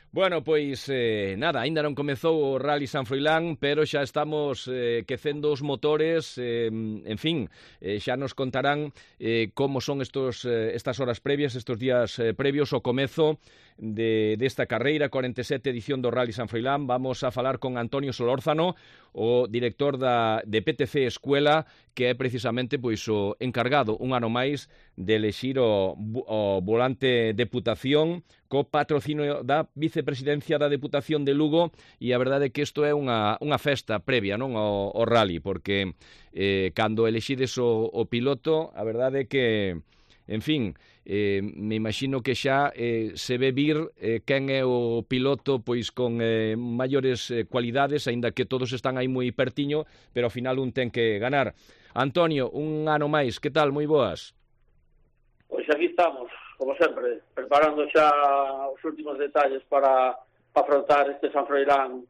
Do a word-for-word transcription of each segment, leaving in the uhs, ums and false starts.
Bueno, pois, eh, nada, aínda non comezou o Rally San Froilán, pero xa estamos eh, quecendo os motores, eh, en fin, eh, xa nos contarán eh, como son estos, eh, estas horas previas, estos días eh, previos ao comezo de, desta carreira, cuarenta e sete edición do Rally San Froilán. Vamos a falar con Antonio Solórzano, o director da, de P T C Escuela, que é precisamente pois o encargado un ano máis de elexir o, o volante Deputación co patrocinio da vicepresidencia da Deputación de Lugo, e a verdade é que isto é unha, unha festa previa, non, ao, ao rally, porque eh, cando elexides o, o piloto, a verdade é que, en fin, eh, me imagino que xa eh, se ve vir eh, quen é o piloto pois con eh, maiores eh, cualidades, aínda que todos están aí moi pertiño, pero ao final un ten que ganar. Antonio, un ano máis, que tal? Moi boas. Pois aquí estamos, como sempre, preparando xa os últimos detalles para, para afrontar este San Froilán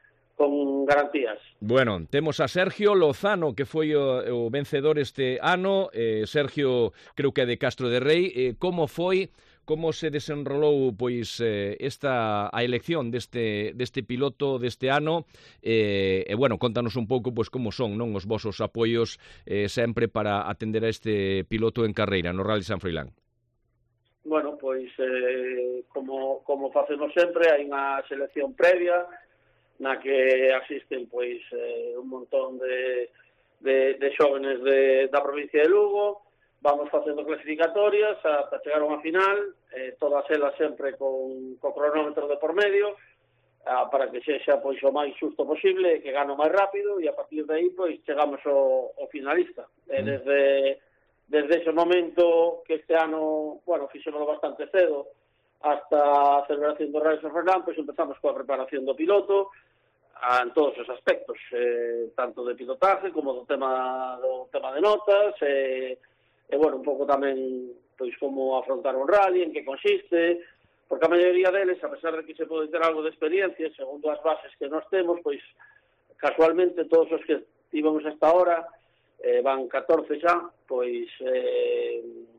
con garantías. Bueno, temos a Sergio Lozano, que foi o, o vencedor este ano. eh, Sergio, creo que é de Castro de Rei. Eh, como foi, como se desenrolou pois eh, esta a elección deste deste piloto deste ano? Eh, e bueno, contanos un pouco pois como son, non, os vosos apoios eh, sempre para atender a este piloto en carreira no Rally San Froilán. Bueno, pois eh, como, como facemos sempre, hai unha selección previa na que asisten pois eh, un montón de, de, de xóvenes de, da provincia de Lugo. Vamos facendo clasificatorias ata chegar a unha final, eh, todas elas sempre con, con cronómetro de por medio, ah, para que sexa pois o máis xusto posible, que gane o máis rápido, e a partir de aí pois chegamos ao, ao finalista. Mm. Eh, desde, desde ese momento que este ano, bueno, fixémoslo bastante cedo, hasta a celebración do Rally San Froilán, pois empezamos coa preparación do piloto, en todos os aspectos, eh, tanto de pilotaje como do tema do tema de notas, e, e bueno, un pouco tamén pois como afrontar un rally, en que consiste, porque a maioría deles, a pesar de que se pode ter algo de experiencia, segundo as bases que nós temos, pois casualmente todos os que tivemos hasta ahora, eh, van catorce xa, pois eh,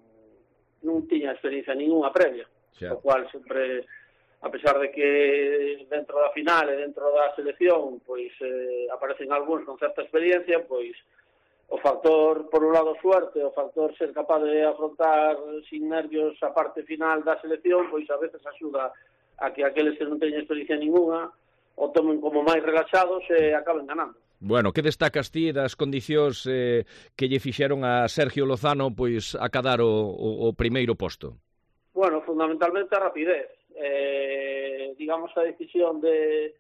non tiña experiencia ninguna previa, o cual sempre, a pesar de que dentro da final e dentro da selección pois eh, aparecen algúns con certa experiencia, pois o factor, por un lado, suerte, o factor ser capaz de afrontar sin nervios a parte final da selección, pois a veces axuda a que aqueles que non teñen experiencia ninguna o tomen como máis relaxados e acaben ganando. Bueno, que destacas ti das condicións eh, que lle fixeron a Sergio Lozano pois acadar o, o, o primeiro posto? Bueno, fundamentalmente a rapidez. Eh, digamos, a decisión de,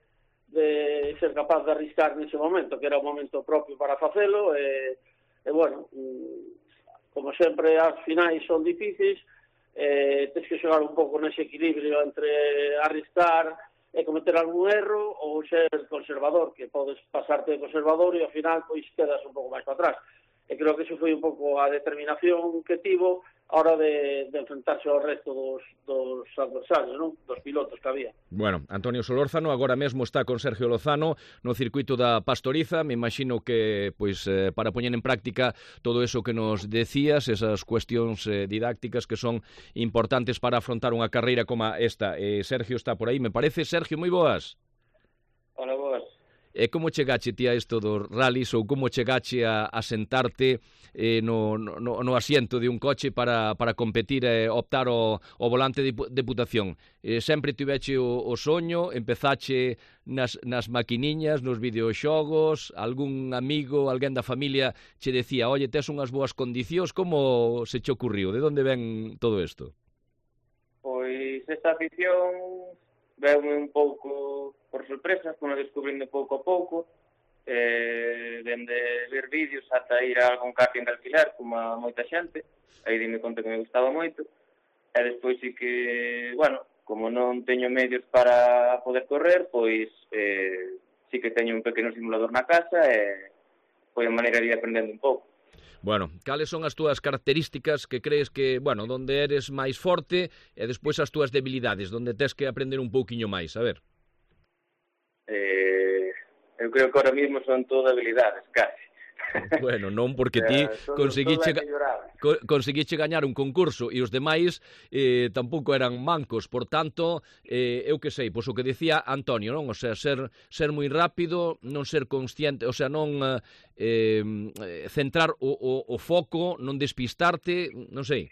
de ser capaz de arriscar nese momento, que era o momento propio para facelo, e, e bueno, como sempre as finais son difíciles, eh, tens que xogar un pouco nese equilibrio entre arriscar e cometer algún erro ou ser conservador, que podes pasarte de conservador e ao final pois quedas un pouco máis para atrás. E creo que iso foi un pouco a determinación que tivo a hora de, de enfrentarse ao resto dos, dos adversarios, non? Dos pilotos que había. Bueno, Antonio Solórzano agora mesmo está con Sergio Lozano no circuito da Pastoriza. Me imagino que pois eh, para poñer en práctica todo eso que nos decías, esas cuestións eh, didácticas que son importantes para afrontar unha carreira como esta. Eh, Sergio está por aí, me parece. Sergio, moi boas. Hola, boas. E como chegache ti a isto dos rallies, ou como chegache a, a sentarte eh, no, no, no asiento de un coche para, para competir e eh, optar o, o volante de Deputación? Eh, sempre tiveche o, o soño, empezache nas, nas maquiniñas, nos videoxogos, algún amigo, alguén da familia che decía, oye, tes unhas boas condicións, como se che ocurriu? De onde ven todo isto? Pois esta afición veume un pouco por sorpresa, como descubrindo pouco a pouco, eh, dende ver vídeos ata ir a algún karting de alquiler, como a moita xente, aí dime conta que me gustaba moito, e despois sí que, bueno, como non teño medios para poder correr, pois eh, sí que teño un pequeno simulador na casa e foi a maneira de ir aprendendo un pouco. Bueno, cales son as túas características que crees que, bueno, donde eres máis forte e despois as túas debilidades, donde tes que aprender un pouquiño máis, a ver? Eh, eu creo que ahora mismo son todo habilidades, casi. Bueno, non, porque ti conseguiche, co, conseguiche gañar un concurso e os demais eh, tampouco eran mancos, por tanto, eh, eu que sei, pois o que dicía Antonio, non? O sea, ser, ser moi rápido, non ser consciente, o sea, non eh, centrar o, o, o foco, non despistarte, non sei.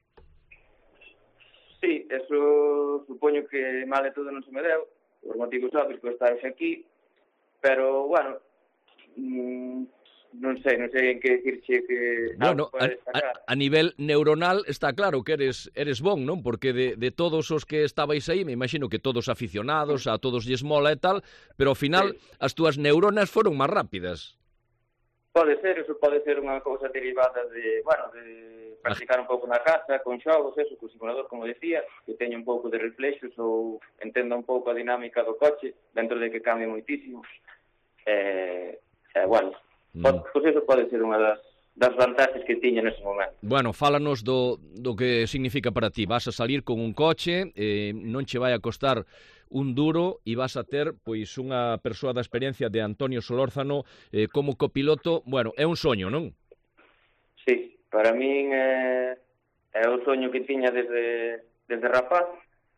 Sí, eso supoño que mal de todo non se me deu, por motivos obvios que estar aquí, pero, bueno, mmm, non sei, non sei en que dicirche que... Bueno, a, a, a nivel neuronal está claro que eres eres bon, non? Porque de, de todos os que estabais aí, me imagino que todos aficionados, a todos lles mola e tal, pero ao final sí, as túas neuronas foron máis rápidas. Pode ser, eso pode ser unha cousa derivada de, bueno, de practicar un pouco na casa, con xogos, eso, co simulador, como decía, que teña un pouco de reflexos ou entenda un pouco a dinámica do coche, dentro de que cambia moitísimo. Eh, eh, bueno, mm. pois, pois eso pode ser unha das, das vantaxes que tiña nese momento. Bueno, fálanos do, do que significa para ti. Vas a salir con un coche, eh, non che vai a costar un duro e vas a ter pois unha persoa da experiencia de Antonio Solórzano eh, como copiloto. Bueno, é un soño, non? Sí, para min é, é o soño que tiña desde, desde rapaz.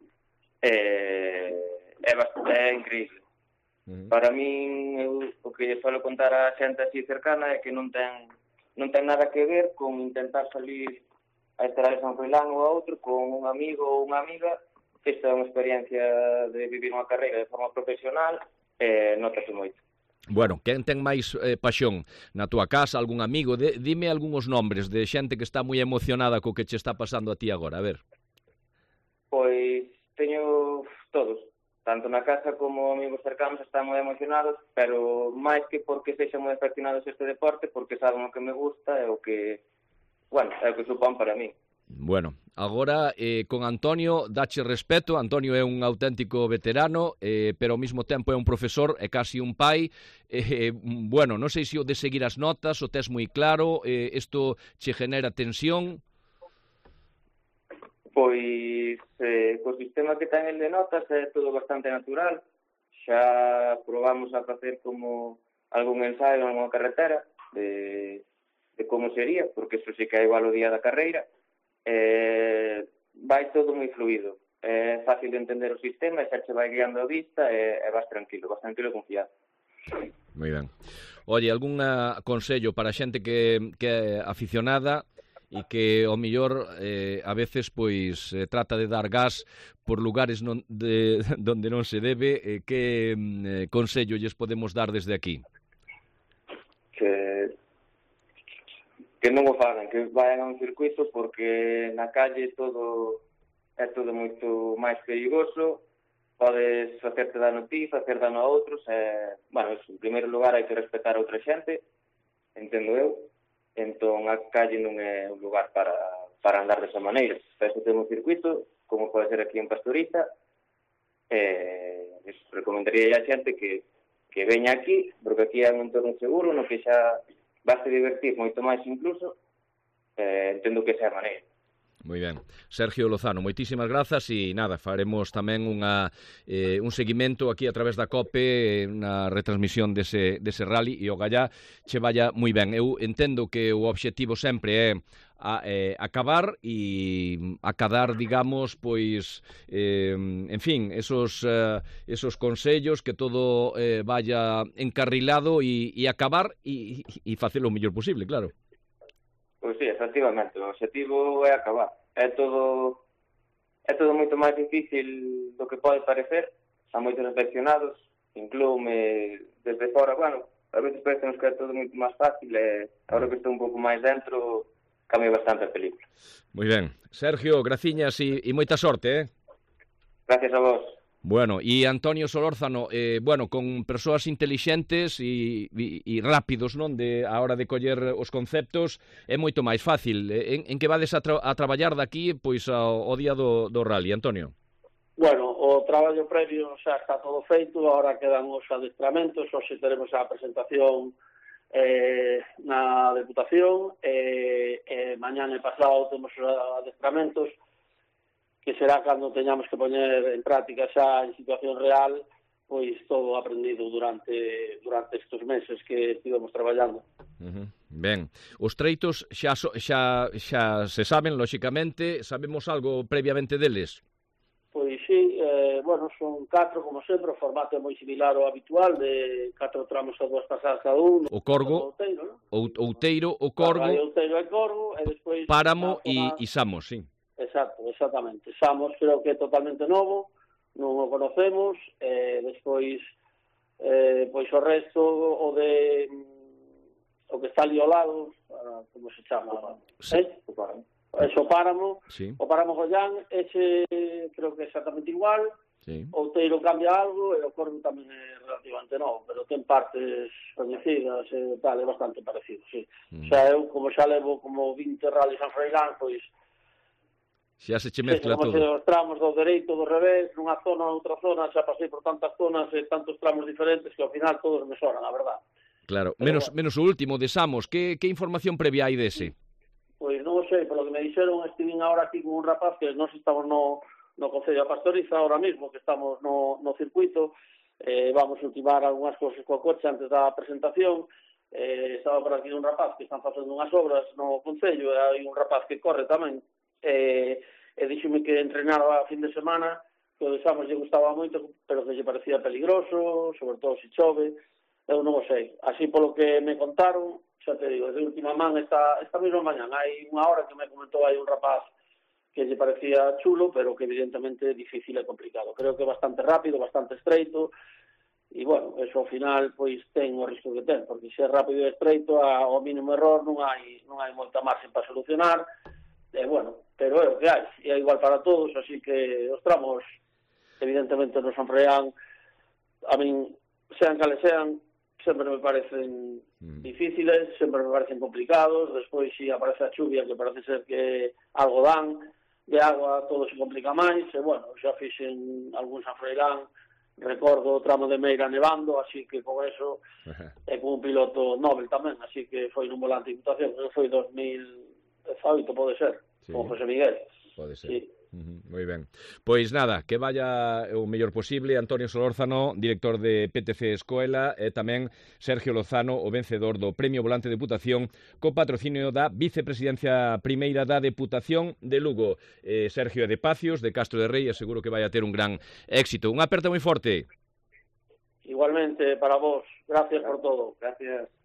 É, é, bastante, é increíble. Uh-huh. Para min, eu, o que suelo contar a xente así cercana é que non ten, non ten nada que ver con intentar salir a Estrada de San Froilán ou a outro con un amigo ou unha amiga. Esta é unha experiencia de vivir unha carreira de forma profesional e eh, notase moito. Bueno, quen ten máis eh, paixón na túa casa, algún amigo? De, dime algúns nombres de xente que está moi emocionada co que che está pasando a ti agora, a ver. Pois teño todos, tanto na casa como amigos cercanos están moi emocionados, pero máis que porque sexan moi aficionados a este deporte, porque saben o que me gusta e o que, bueno, é o que supón para mí. Bueno, agora eh, con Antonio dache respeto. Antonio é un auténtico veterano, eh, pero ao mesmo tempo é un profesor, é casi un pai. Eh, bueno, non sei se o de seguir as notas o tes moi claro, eh, isto che genera tensión? Pois, eh, co sistema que ten el de notas é todo bastante natural. Xa probamos a facer como algún ensaio en unha carretera de, de como sería, porque eso sí que é igual o día da carreira. Eh, vai todo moi fluido, é fácil de entender o sistema e xa che vai guiando a vista e, e vas tranquilo, vas tranquilo e confiado. Moi ben. Oye, algún consello para a xente que, que é aficionada e que ao mellor eh, a veces pois eh, trata de dar gas por lugares non, de, donde non se debe, eh, que eh, consello lles podemos dar desde aquí? Que que non o fagan, que vayan a un circuito, porque na calle todo é todo moito máis perigoso, podes facerte dano a ti, facer dano a outros, e, bueno, en primeiro lugar hai que respetar a outra xente, entendo eu, entón a calle non é un lugar para, para andar desa maneira. Para eso temos un circuito, como pode ser aquí en Pastoriza, e eso, recomendaría a xente que, que veña aquí, porque aquí é un entorno seguro, no que xa vas a divertir moito máis incluso, eh, entendo que sea a maneira. Moi ben. Sergio Lozano, moitísimas grazas e nada, faremos tamén unha, eh, un seguimento aquí a través da COPE na retransmisión dese, dese rally e o gallá che vaya moi ben. Eu entendo que o obxectivo sempre é a, eh, acabar e acadar, digamos, pois, eh, en fin, esos, eh, esos consellos, que todo eh, vaya encarrilado e, e acabar e, e facelo o mellor posible, claro. Pois sí, efectivamente, o objetivo é acabar. É todo é todo moito máis difícil do que pode parecer. Há moitos afeccionados, inclúme desde fora, bueno, a veces parece que é todo moito máis fácil e agora que estou un pouco máis dentro, cambia bastante a película. Moi ben. Sergio, graciñas e, e moita sorte, eh? Gracias a vos. Bueno, e Antonio Solórzano, eh, bueno, con persoas intelixentes e, e, e rápidos, non, de a hora de coller os conceptos, é moito máis fácil. En, en que vades a, tra a traballar daqui, pois, ao, ao día do, do rally, Antonio? Bueno, o traballo previo xa está todo feito, agora quedan os adestramentos, hoxe teremos a presentación eh, na Deputación, e eh, eh, mañana e pasado temos os adestramentos, que será cando teñamos que poñer en práctica xa en situación real, pois todo aprendido durante durante estes meses que estivemos traballando. Uh -huh. Ben, os treitos xa, so, xa, xa se saben, lóxicamente, sabemos algo previamente deles? Pois sí, eh, bueno, son catro, como sempre, o formato é moi similar ao habitual, de catro tramos a dúas pasadas cada un. O corgo, o outeiro, ¿no? o outeiro, o corgo, o outeiro e corgo, e despois... páramo e, e Samos, sí. Exacto, exactamente. Samos creo que é totalmente novo, non o conocemos, e despois, eh, pois o resto, o de... o que está ali ao lado, como se chama? Sí. Eh? O páramo. Eso, o páramo, sí. O páramo Gollán, ese creo que é exactamente igual, sí. O outeiro cambia algo, e o corvo tamén é relativamente novo, pero ten partes coñecidas e tal, é bastante parecido, sí. Mm. O sea, eu, como xa levo como vinte rallies San Froilán, pois... xa se che mezcla todo. Como se os tramos do dereito, do revés, nunha zona ou outra zona, xa pasei por tantas zonas e tantos tramos diferentes que ao final todos me sonan, a verdad. Claro, pero, menos, bueno. menos o último de Samos, que, que información previa hai dese? Pois non sei, polo que me dixeron, estive agora aquí con un rapaz que nós estamos no, no Concello da Pastoriza ahora mismo, que estamos no, no circuito, eh, vamos a ultimar algunhas cousas coa coche antes da presentación, eh, estaba por aquí un rapaz que están facendo unhas obras no Concello, e hai un rapaz que corre tamén, eh, e díxome que entrenaba a fin de semana, que o de Samos lle gustaba moito, pero que lle parecía peligroso, sobre todo se chove, eu non o sei. Así polo que me contaron, xa te digo, de última man, esta, esta mesma mañán, hai unha hora que me comentou aí un rapaz que lle parecía chulo, pero que evidentemente é difícil e complicado. Creo que é bastante rápido, bastante estreito, e, bueno, eso ao final, pois, ten o risco que ten, porque se é rápido e estreito, ao mínimo error non hai, non hai moita margen para solucionar, e, bueno, pero é o que hai, e é igual para todos, así que os tramos, evidentemente, non son freán, a min, sean cales sean, sempre me parecen mm. difíciles, sempre me parecen complicados, despois si aparece a chuvia, que parece ser que algo dan, de agua todo se complica máis, e bueno, xa fixen algún San Froilán, recordo o tramo de Meira nevando, así que con eso, e con un piloto Nobel tamén, así que foi nun volante de Diputación, que foi dos mil dezaoito, pode ser, sí. Con José Miguel. Pode ser. Sí. Uh-huh. Moi ben. Pois nada, que vaya o mellor posible Antonio Solórzano, director de P T C Escoela, e tamén Sergio Lozano, o vencedor do Premio Volante de Deputación, co patrocinio da Vicepresidencia Primeira da Deputación de Lugo. Eh, Sergio de Pacios, de Castro de Rei, e seguro que vai a ter un gran éxito. Unha aperta moi forte. Igualmente para vos. Gracias por todo. Gracias.